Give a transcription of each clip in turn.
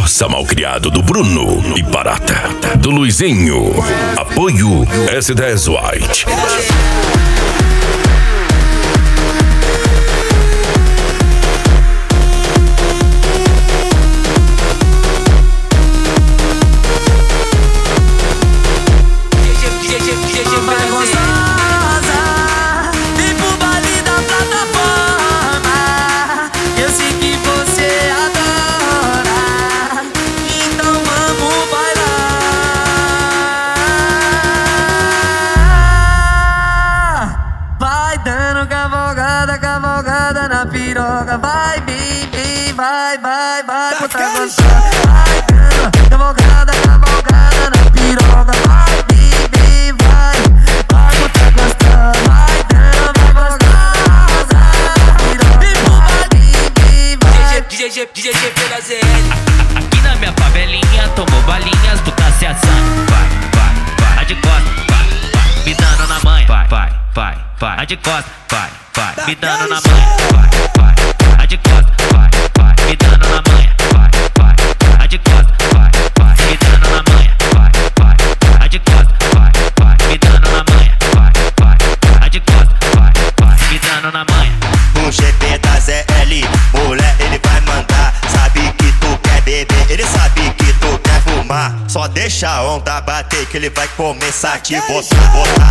Força Malcriado do Bruno e Barata do Luizinho. Apoio S10 White. Cavalgada na piroca, vai, baby, vai, botar gostando. Vai dando cavalgada na piroca, vai, baby, vai botar gostando. Vai dando cavalgada na piroca, baby, vai. DJ GP da ZL. Aqui na minha favelinha, tomou balinhas, tu tá se assando. Vai, de costas, vai, me dando na manha. Vai, de costas, vai, me dando na manha. Vai, de costas, vai, me dando na manha. Vai, de costas, vai, me dando na manha. Vai, de costas, vai, me dando na manha. Vai, de costas, vai, me dando na manha. O GP da ZL, mulher, ele vai mandar. Sabe que tu quer beber, ele sabe que tu quer fumar. Só deixa a onda bater que ele vai começar a te botar.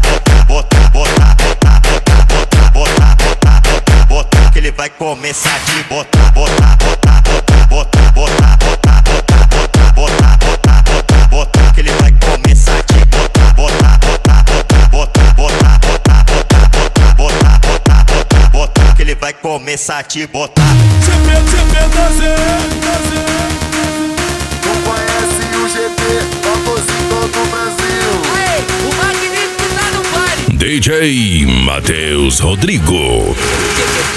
Que ele vai começar a te botar. Que ele vai começar a te botar. Que ele vai começar a te botar. GP da ZL. Não conhece o GP, famosinho do Brasil. Aê, o magnífico tá no baile. DJ Matheus Rodrigo.